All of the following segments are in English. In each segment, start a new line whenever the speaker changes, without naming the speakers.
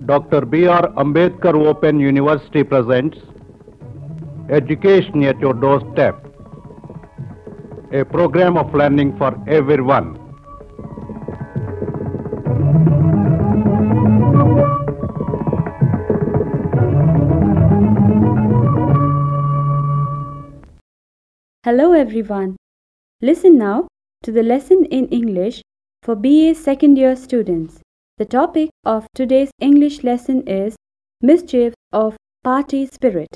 Dr. B.R. Ambedkar Open University presents Education at Your Doorstep, a program of learning for everyone.
Hello everyone. Listen now to the lesson in English for BA second year students. The topic of today's English lesson is Mischiefs of Party Spirit.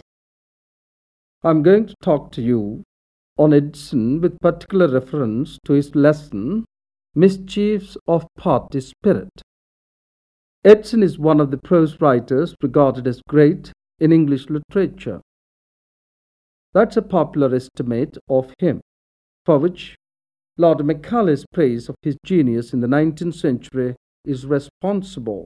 I'm going to talk to you on Edison with particular reference to his lesson, Mischiefs of Party Spirit. Edison is one of the prose writers regarded as great in English literature. That's a popular estimate of him, for which Lord Macaulay's praise of his genius in the 19th century is responsible.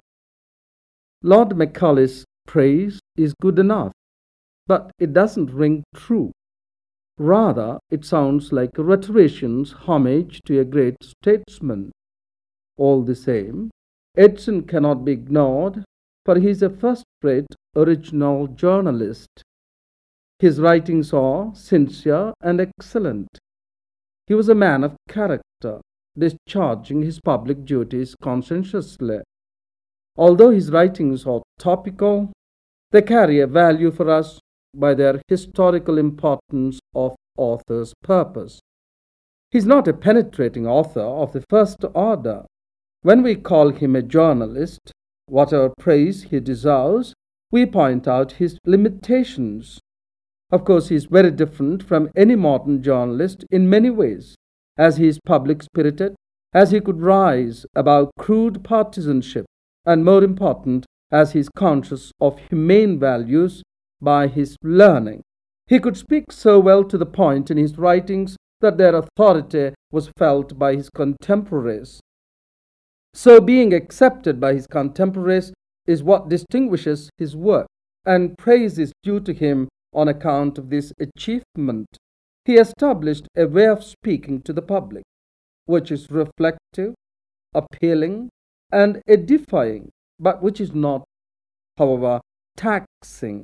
Lord Macaulay's praise is good enough, but it doesn't ring true. Rather, it sounds like a rhetorician's homage to a great statesman. All the same, Edison cannot be ignored, for he is a first-rate original journalist. His writings are sincere and excellent. He was a man of character, discharging his public duties conscientiously. Although his writings are topical, they carry a value for us by their historical importance of author's purpose. He is not a penetrating author of the first order. When we call him a journalist, whatever praise he deserves, we point out his limitations. Of course, he is very different from any modern journalist in many ways, as he is public-spirited, as he could rise above crude partisanship, and more important, as he is conscious of humane values by his learning. He could speak so well to the point in his writings that their authority was felt by his contemporaries. So being accepted by his contemporaries is what distinguishes his work, and praise is due to him on account of this achievement. He established a way of speaking to the public, which is reflective, appealing, and edifying, but which is not, however, taxing.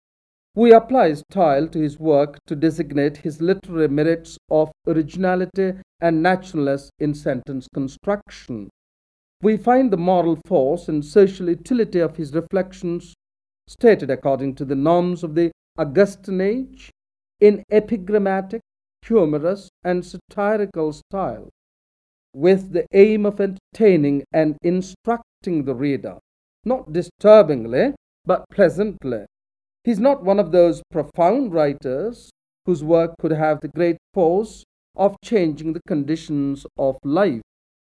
We apply style to his work to designate his literary merits of originality and naturalness in sentence construction. We find the moral force and social utility of his reflections stated according to the norms of the Augustan age in epigrammatic, humorous, and satirical style, with the aim of entertaining and instructing the reader, not disturbingly, but pleasantly. He is not one of those profound writers whose work could have the great force of changing the conditions of life,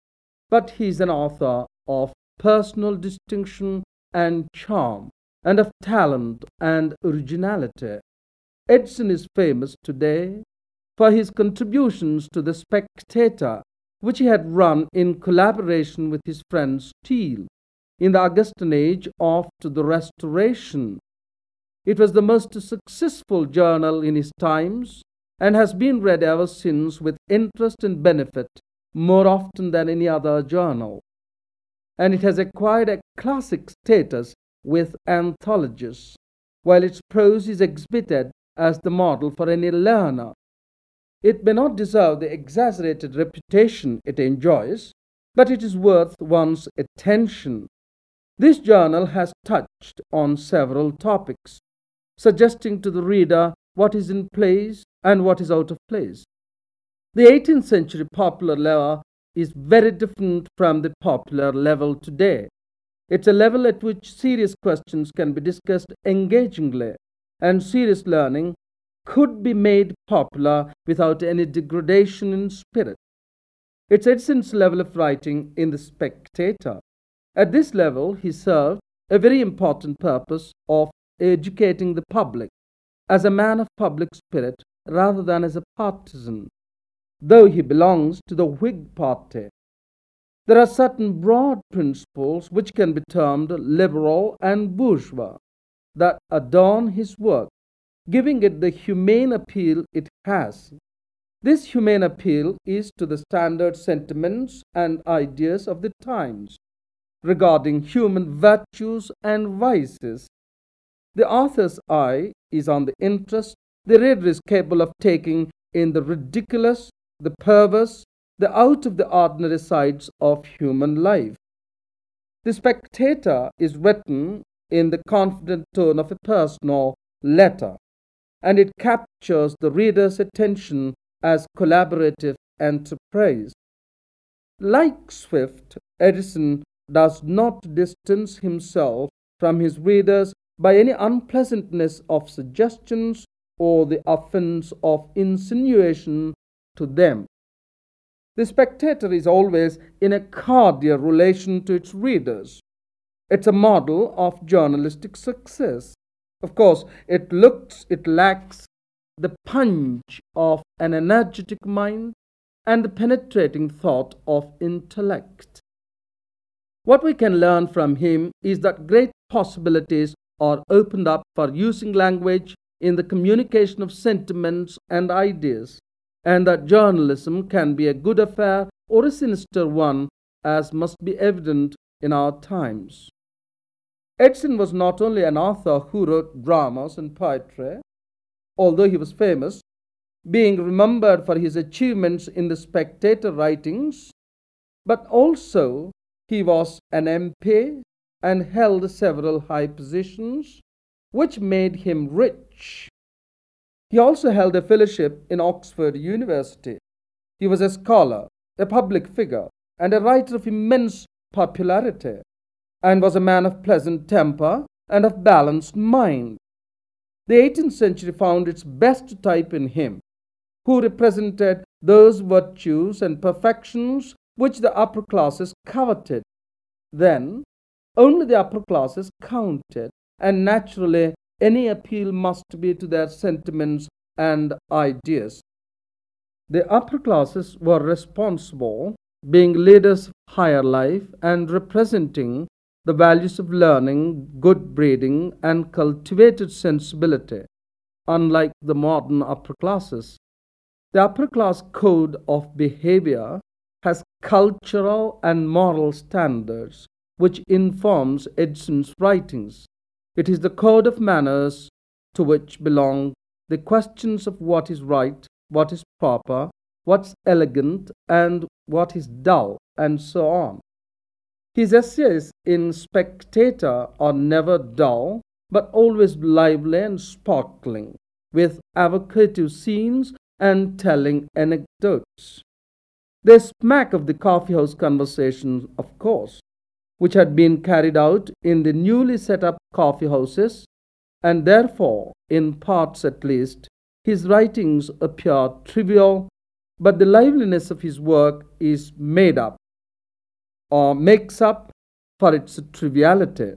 but he is an author of personal distinction and charm, and of talent and originality. Edison is famous today for his contributions to The Spectator, which he had run in collaboration with his friend Steele in the Augustan age after the Restoration. It was the most successful journal in his times and has been read ever since with interest and benefit more often than any other journal. And it has acquired a classic status with anthologies, while its prose is exhibited as the model for any learner. It may not deserve the exaggerated reputation it enjoys, but it is worth one's attention. This journal has touched on several topics, suggesting to the reader what is in place and what is out of place. The 18th century popular level is very different from the popular level today. It's a level at which serious questions can be discussed engagingly, and serious learning could be made popular without any degradation in spirit. It's Edison's level of writing in The Spectator. At this level, he served a very important purpose of educating the public as a man of public spirit rather than as a partisan, though he belongs to the Whig party. There are certain broad principles which can be termed liberal and bourgeois that adorn his work, giving it the humane appeal it has. This humane appeal is to the standard sentiments and ideas of the times. regarding human virtues and vices. The author's eye is on the interest the reader is capable of taking in the ridiculous, the perverse, the out of the ordinary sides of human life. The Spectator is written in the confident tone of a personal letter, and it captures the reader's attention as collaborative enterprise. Like Swift, Edison does not distance himself from his readers by any unpleasantness of suggestions or the offense of insinuation to them. The Spectator is always in a cordial relation to its readers. It's a model of journalistic success. Of course, it lacks the punch of an energetic mind and the penetrating thought of intellect. What we can learn from him is that great possibilities are opened up for using language in the communication of sentiments and ideas, and that journalism can be a good affair or a sinister one, as must be evident in our times. Edison was not only an author who wrote dramas and poetry, although he was famous, being remembered for his achievements in the Spectator writings, but also he was an MP and held several high positions, which made him rich. He also held a fellowship in Oxford University. He was a scholar, a public figure, and a writer of immense popularity, and was a man of pleasant temper and of balanced mind. The 18th century found its best type in him, who represented those virtues and perfections which the upper classes coveted. Then only the upper classes counted, and naturally any appeal must be to their sentiments and ideas. The upper classes were responsible, being leaders of higher life and representing the values of learning, good breeding, and cultivated sensibility, unlike the modern upper classes. The upper class code of behavior has cultural and moral standards which informs Edison's writings. It is the code of manners to which belong the questions of what is right, what is proper, what's elegant, and what is dull, and so on. His essays in Spectator are never dull, but always lively and sparkling, with evocative scenes and telling anecdotes. They smack of the coffee-house conversations, of course, which had been carried out in the newly set-up coffee-houses, and therefore, in parts at least, his writings appear trivial, but the liveliness of his work is made up or makes up for its triviality.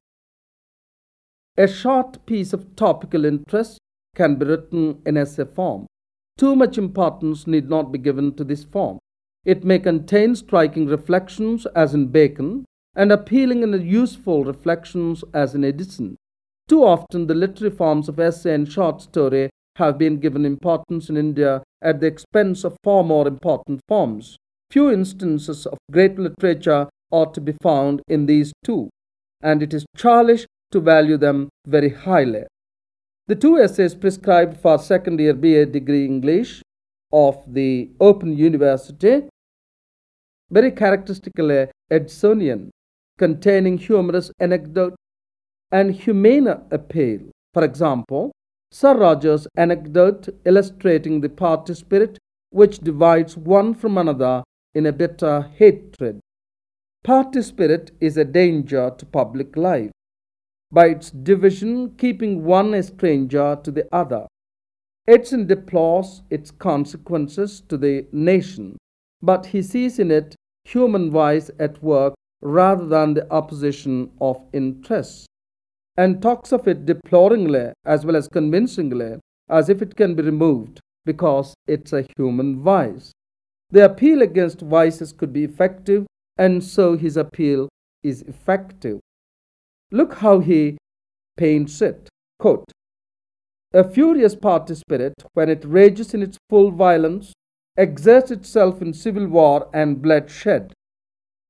A short piece of topical interest can be written in essay form. Too much importance need not be given to this form. It may contain striking reflections, as in Bacon, and appealing and useful reflections, as in Edison. Too often the literary forms of essay and short story have been given importance in India at the expense of far more important forms. Few instances of great literature are to be found in these two, and it is churlish to value them very highly. The two essays prescribed for second-year BA degree English of the Open University, very characteristically Edisonian, containing humorous anecdote and humane appeal. For example, Sir Roger's anecdote illustrating the party spirit which divides one from another in a bitter hatred. Party spirit is a danger to public life, by its division keeping one a stranger to the other. Edison deplores its consequences to the nation, but he sees in it human vice at work rather than the opposition of interests, and talks of it deploringly as well as convincingly, as if it can be removed because it's a human vice. The appeal against vices could be effective, and so his appeal is effective. Look how he paints it. Quote, "A furious party spirit, when it rages in its full violence, exerts itself in civil war and bloodshed.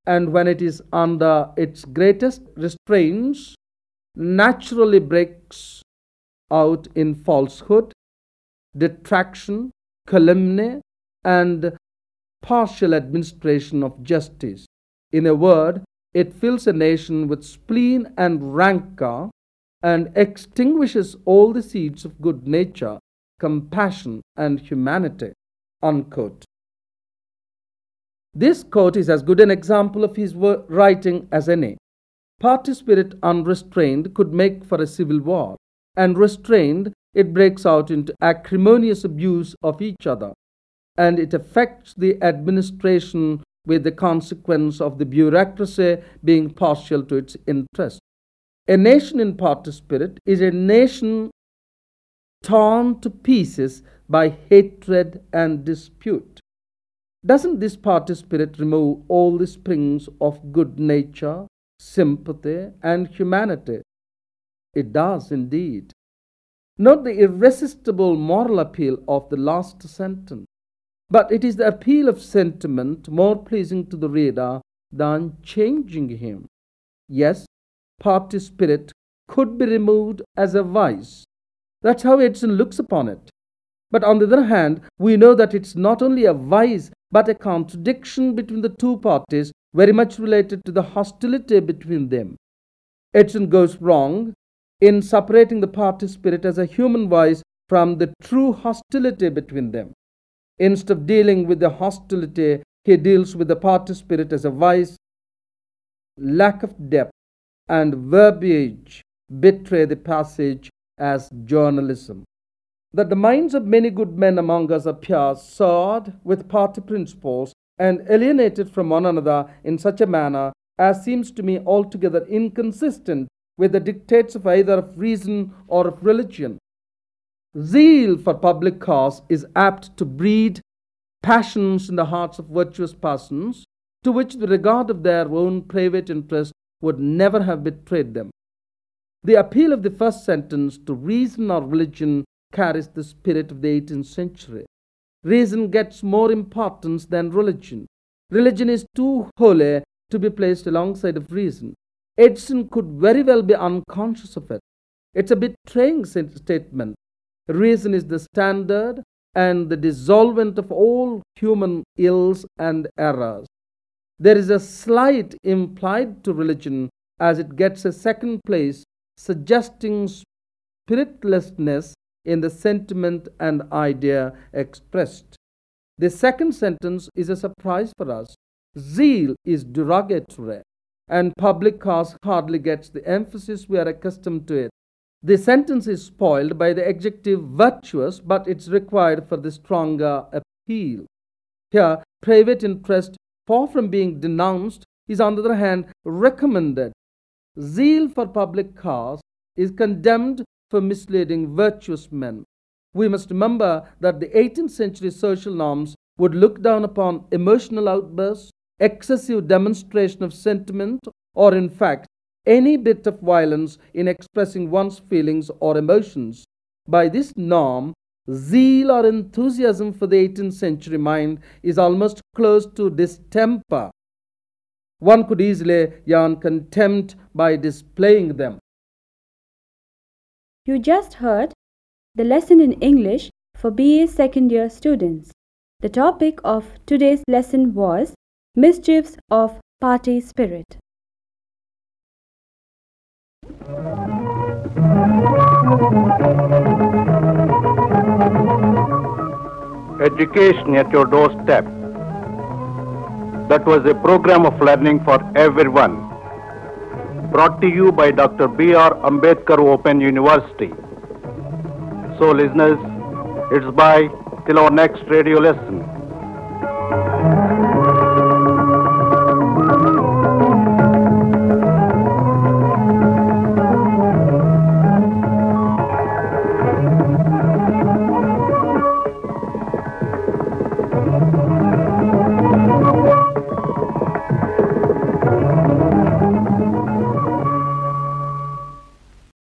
and when it is under its greatest restraints, naturally breaks out in falsehood, detraction, calumny, and partial administration of justice. In a word, it fills a nation with spleen and rancor and extinguishes all the seeds of good nature, compassion, and humanity. Unquote. This quote is as good an example of his writing as any. Party spirit unrestrained could make for a civil war, and restrained, it breaks out into acrimonious abuse of each other, and it affects the administration with the consequence of the bureaucracy being partial to its interest. A nation in party spirit is a nation torn to pieces by hatred and dispute. Doesn't this party spirit remove all the springs of good nature, sympathy, and humanity? It does indeed. Not the irresistible moral appeal of the last sentence, but it is the appeal of sentiment more pleasing to the reader than changing him. Yes, party spirit could be removed as a vice. That's how Edison looks upon it. But on the other hand, we know that it's not only a vice, but a contradiction between the two parties, very much related to the hostility between them. Edison goes wrong in separating the party spirit as a human vice from the true hostility between them. Instead of dealing with the hostility, he deals with the party spirit as a vice. Lack of depth and verbiage betray the passage as journalism. That the minds of many good men among us appear soured with party principles and alienated from one another in such a manner as seems to me altogether inconsistent with the dictates of either of reason or of religion. Zeal for public cause is apt to breed passions in the hearts of virtuous persons, to which the regard of their own private interest would never have betrayed them. The appeal of the first sentence to reason or religion carries the spirit of the 18th century. Reason gets more importance than religion. Religion is too holy to be placed alongside of reason. Edison could very well be unconscious of it. It's a betraying statement. Reason is the standard and the dissolvent of all human ills and errors. There is a slight implied to religion as it gets a second place, suggesting spiritlessness in the sentiment and idea expressed. The second sentence is a surprise for us. Zeal is derogatory, and public cause hardly gets the emphasis we are accustomed to it. The sentence is spoiled by the adjective virtuous, but it's required for the stronger appeal. Here, private interest, far from being denounced, is on the other hand recommended. Zeal for public cause is condemned for misleading virtuous men. We must remember that the 18th century social norms would look down upon emotional outbursts, excessive demonstration of sentiment, or in fact, any bit of violence in expressing one's feelings or emotions. By this norm, zeal or enthusiasm for the 18th century mind is almost close to distemper. One could easily earn contempt by displaying them.
You just heard the lesson in English for BA second year students. The topic of today's lesson was Mischiefs of Party Spirit.
Education at your doorstep. That was a program of learning for everyone. Brought to you by Dr. B.R. Ambedkar Open University. So listeners, it's bye till our next radio lesson.